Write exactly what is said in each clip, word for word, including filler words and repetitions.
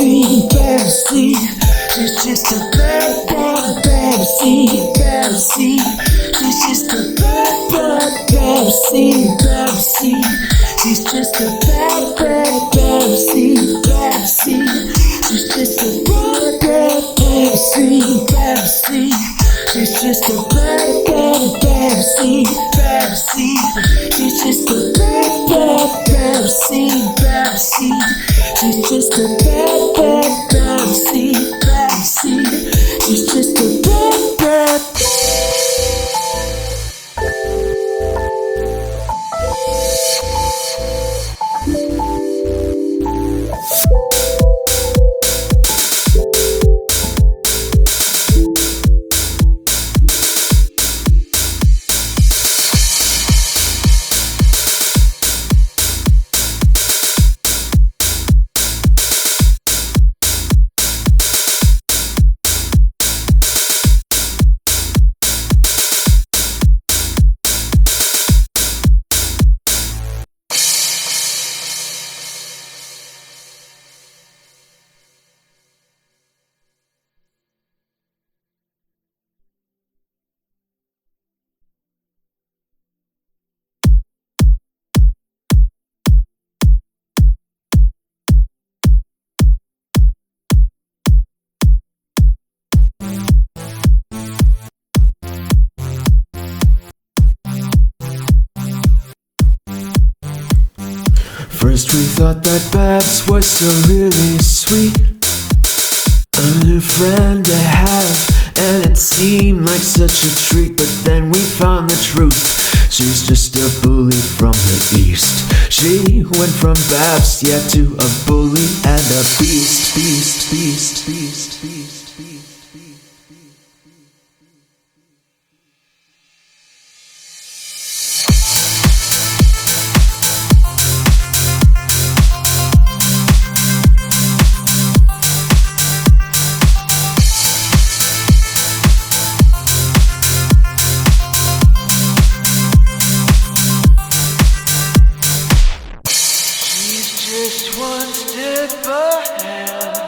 dream fantasy. She's just a bad, bad fantasy, fantasy. She's just a bad, bad fantasy, fantasy. She's just a bad, bad fantasy, fantasy. She's just a bad, bad fantasy, fantasy. She's just a bad, bad fantasy, fantasy. She's just a bad, bad fantasy, fantasy. She's just a bad, bad fantasy, fantasy. She's just a bad, bad. First we thought that Babs was so really sweet, a new friend to have, and it seemed like such a treat. But then we found the truth, she's just a bully from the east. She went from Babs, yeah, to a bully and a beast, beast, beast, beast, beast, beast, beast. Just one step ahead.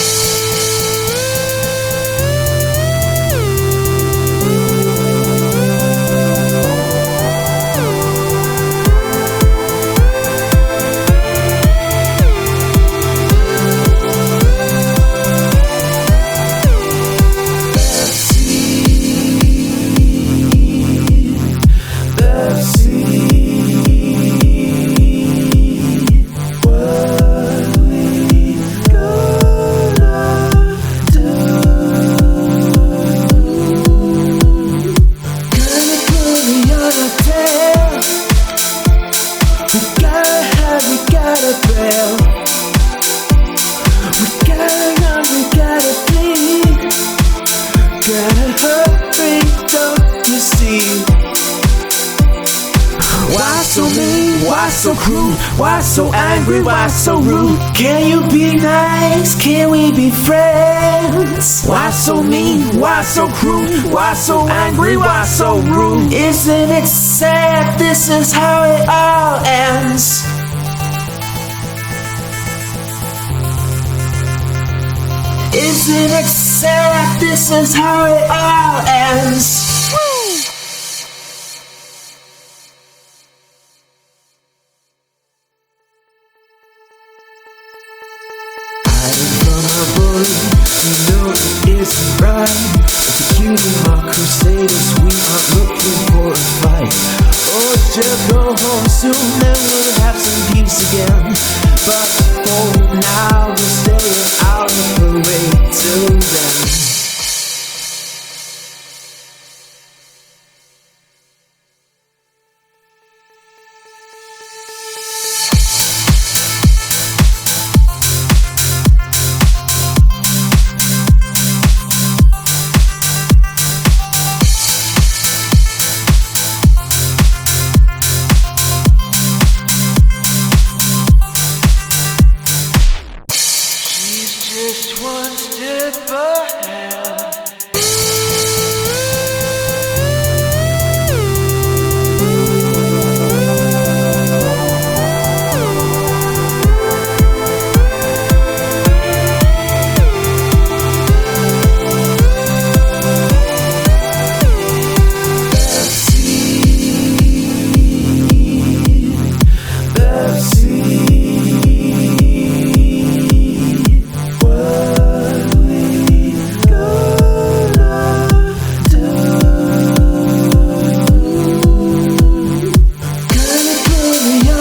Why so mean? Why so cruel? Why so angry? Why so rude? Can you be nice? Can we be friends? Why so mean? Why so cruel? Why so angry? Why so rude? Isn't it sad? This is how it all ends. Isn't it sad? This is how it all ends. From a bully, we know it isn't right. Executing our crusaders, we aren't looking for a fight. Oh, just go home soon and we'll have some peace again. But for now, we'll stay out of the way till then. Just one step ahead.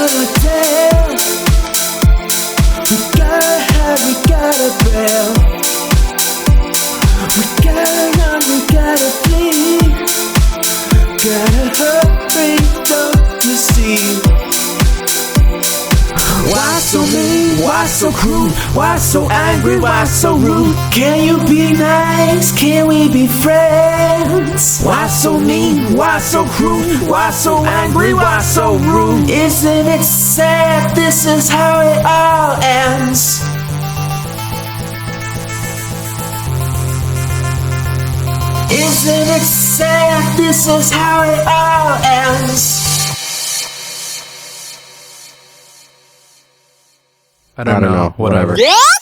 gonna tell. We gotta have, we gotta bail. We gotta run, we gotta flee. Gotta hurry, don't you see? Why so mean? Why so cruel? Why so angry? Why so rude? Can you be nice? Can we be friends? Why so mean? Why so cruel? Why so angry? Why so rude? Isn't it sad? This is how it all ends. Isn't it sad? This is how it all ends. I don't, I don't know. know. Whatever. Whatever.